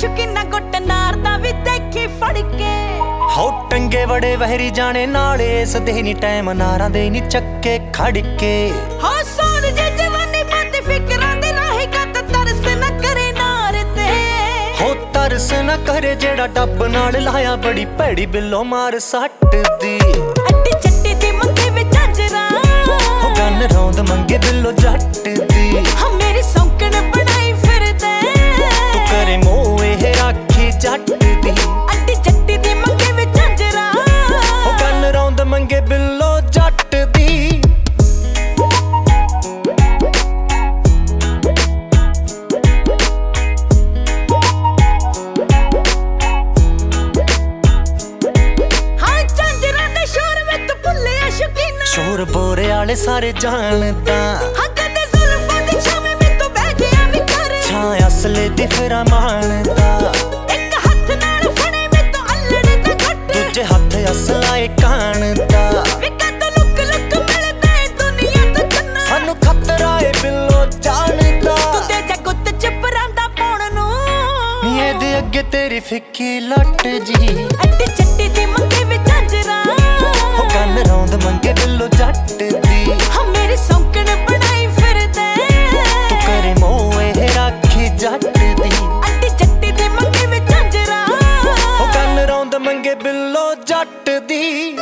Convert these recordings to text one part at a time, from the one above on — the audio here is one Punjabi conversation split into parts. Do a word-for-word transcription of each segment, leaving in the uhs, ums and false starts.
ਸ਼ੁਕੀਨਾ ਗੁੱਟ ਨਾਰ ਦਾ ਵੀ ਦੇਖੀ ਫੜ ਕੇ ਹੋ ਟੰਗੇ ਵੜੇ ਵਹਿਰੀ ਜਾਣੇ ਨਾਲੇ ਸਦੇ ਨੀ ਟਾਈਮ ਨਾਰਾਂ ਦੇ ਨੀ ਚੱਕੇ ਖੜ ਕੇ ਹੋ ਸੋਨ ਜੇ ਜਵਾਨੀ ਬੰਦ ਫਿਕਰਾਂ ਦੇ ਰਾਹੀ ਕੱਤ ਤਰਸ ਨਾ ਕਰੇ ਨਾਰ ਤੇ ਹੋ ਤਰਸ ਨਾ ਕਰੇ ਜਿਹੜਾ ਡੱਬ ਨਾਲ ਲਾਇਆ ਬੜੀ ਭੈੜੀ ਬਿੱਲੋ ਮਾਰ ਸੱਟ ਦੀ ਅੱਡੀ ਚੱਟੀ ਦੀ ਮੰਗੇ ਵਿੱਚ ਝਾਂਜਰਾ ਹੋ ਗੰਨ ਰੌਂਦ ਮੰਗੇ ਬਿੱਲੋ ਜੱਟ ਦੀ ਹਾਂ ਮੇਰੀ ਸੌਂਕਣ ਬਣਾਈ ਫਿਰਦੇ ਤੂੰ ਕਰੇ ਮੋਹ ਇਹ ਰਾਖੀ ਜੱਟ ਦੀ ਅੱਡੀ ਚੱਟੀ ਦੀ ਮੰਗੇ ਵਿੱਚ ਝਾਂਜਰਾ ਹੋ ਗੰਨ ਰੌਂਦ ਮੰਗੇ ਬਿੱਲੋ ਜੱਟ ਦੀ ਸ਼ੋਰ ਬੋਰੇ ਵਾਲੇ ਸਾਰੇ ਜਾਣਦਾ ਹਾਂ ਕਦੇ ਜ਼ੁਲਫਾਂ ਦੀ ਛਾਵੇਂ ਮੈਂ ਤੋਂ ਬਹਿ ਗਿਆ ਵੀ ਕਰ ਛਾਂ ਅਸਲੇ ਦੀ ਫਿਰਾਂ ਮਾਣਦਾ ਇੱਕ ਹੱਥ ਨਾਲ ਫੜੇ ਮੈਂ ਤੋਂ ਅੱਲੜ ਦਾ ਘੱਟ ਦੂਜੇ ਹੱਥ ਅਸਲਾਏ ਕਾਣਦਾ ਵੀ ਕਦ ਲੁੱਕ ਲੁੱਕ ਮਿਲਦਾ ਏ ਦੁਨੀਆ ਤੋਂ ਚੰਨਾ ਸਾਨੂੰ ਖਤਰਾ ਏ ਬਿੱਲੋ ਜਾਣਦਾ ਤੂੰ ਤੇ ਜਾ ਗੁੱਤ ਚ ਪਰਾਂਦਾ ਪਾਉਣ ਨੂੰ ਨੀ ਇਹਦੇ ਅੱਗੇ ਤੇਰੀ ਫਿੱਕੀ ਲੱਟ ਜੀ ਅੱਡੀ ਚੱਟੀ ਦੀ ਮੰਗੇ ਵਿੱਚ ਝਾਂਜਰਾ ਹੋ ਕੰਨ ਰੌਂਦ ਮੰਗੇ ਬਿੱਲੋ ਜੱਟ ਦੀ ਹਾਂ ਮੇਰੀ ਸੌਂਕਣ ਬਣਾਈ ਫਿਰਦੇ ਤੂੰ ਕਰੇ ਮੋਹ ਇਹ ਰਾਖੀ ਜੱਟ ਦੀ ਅੱਡੀ ਚੱਟੀ ਦੀ ਮੰਗੇ ਵਿੱਚ ਝਾਂਜਰਾ ਹੋ ਕੰਨ ਰੌਂਦ ਮੰਗੇ ਬਿੱਲੋ ਜੱਟ ਦੀ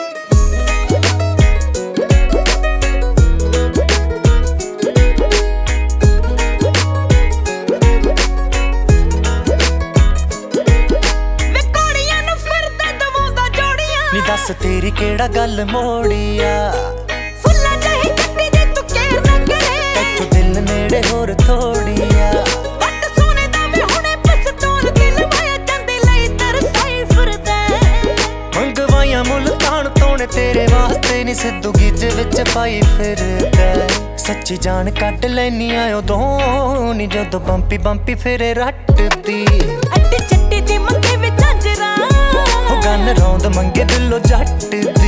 ਨੀ ਦੱਸ ਤੇਰੀ ਕਿਹੜਾ ਗੱਲ ਮੋੜੀਆ ਫੁੱਲਾਂ ਜਿਹੀ ਚੱਟੀ ਜੇ ਤੂੰ ਕੇਰ ਨਾ ਕਰੇ ਇੱਥੋਂ ਦਿਲ ਨੇੜੇ ਹੋਰ ਥੋੜੀਆ ਵੱਟ ਸੋਨੇ ਦਾ ਵੇ ਹੁਣੇ ਪਸਤੌਲ ਦਿਲ ਵਾਇਆ ਜਾਂਦੇ ਲਈ ਤਰਸਾਈ ਫਿਰਦਾ ਮੰਗਵਾਈਆਂ ਮੁਲਤਾਨ ਤੋਣੇ ਤੇਰੇ ਵਾਸਤੇ ਨੀ ਸਿੱਧੂ ਗਿੱਜ ਵਿੱਚ ਪਾਈ ਫਿਰਦਾ ਸੱਚੀ ਜਾਨ ਕੱਢ ਲੈਨੀ ਆ ਉਦੋਂ ਨੀ ਜਦੋਂ ਬੰਪੀ ਬੰਪੀ ਫਿਰੇ ਰੱਟਦੀ ਅੱਡੀ ਚੱਟੀ ਦੀ ਮੰਗੇ ਵਿੱਚ ਝਾਂਜਰਾ ਹੋ ਗੰਨ ਰੌਂਦ ਮੰਗੇ ਦਿਲੋਂ ਜੱਟ